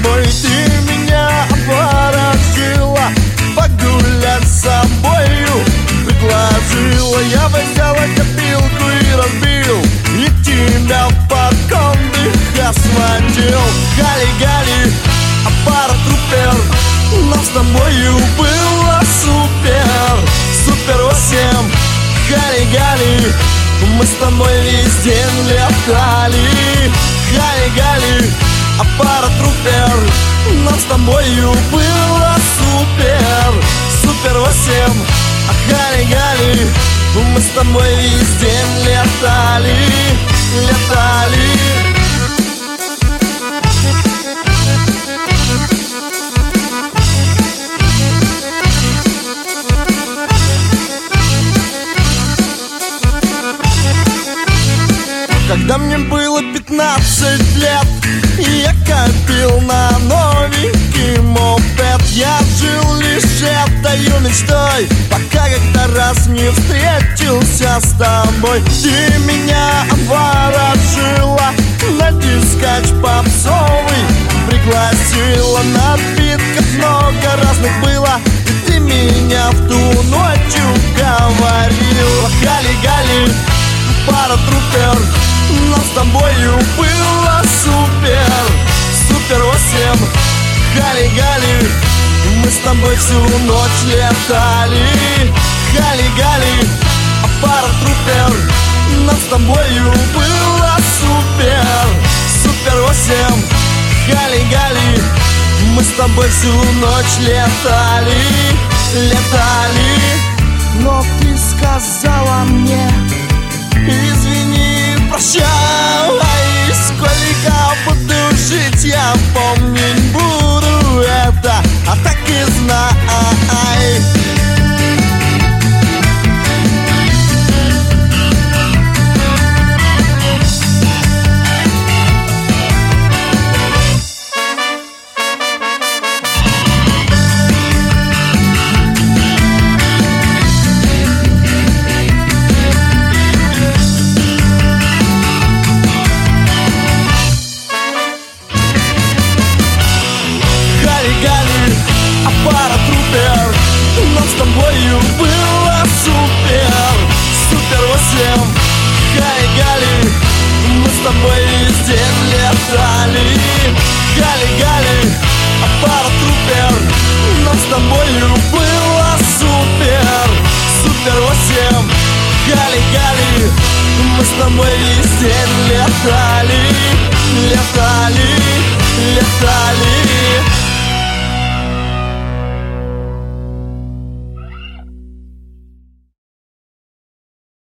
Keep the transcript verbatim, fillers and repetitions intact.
тобой. Ты меня обворожила, погулять с собою предложила. Я взял копилку и разбил, и тебя под кондых освободил. Гали-гали, аппарат-трупер, нам с тобою было супер. Супер восемь, гали-гали, мы с тобой весь день летали. Гали-гали, аппарат-трупер, нам с тобою было супер. Супер восемь, гали-гали, мы с тобой весь день летали. Летали. Когда мне было пятнадцать лет, и я копил на новенький мопед, я жил лишь этой мечтой, пока как-то раз не встретился с тобой. Ты меня обворожила, на дискач попсовый пригласила. Напитков много разных было, и ты меня в ту ночь уговорила. Гали-гали, аппарат-трупер, нам с тобою было супер. Супер восемь, гали-гали, мы с тобой всю ночь летали. Гали-гали, аппарат-трупер, нам с тобою было супер. Супер восемь, гали-гали, мы с тобой всю ночь летали. Летали. Но ты сказала мне: извини, прощай, сколько буду жить, я помнить буду это, а так и знай. Аппарат-трупер, нам с тобою было супер. Супер восемь, гали-гали, мы с тобой весь день летали. Гали-гали, аппарат-трупер, нам с тобою было супер. Супер восемь, гали-гали, мы с тобой весь день летали. Летали, летали.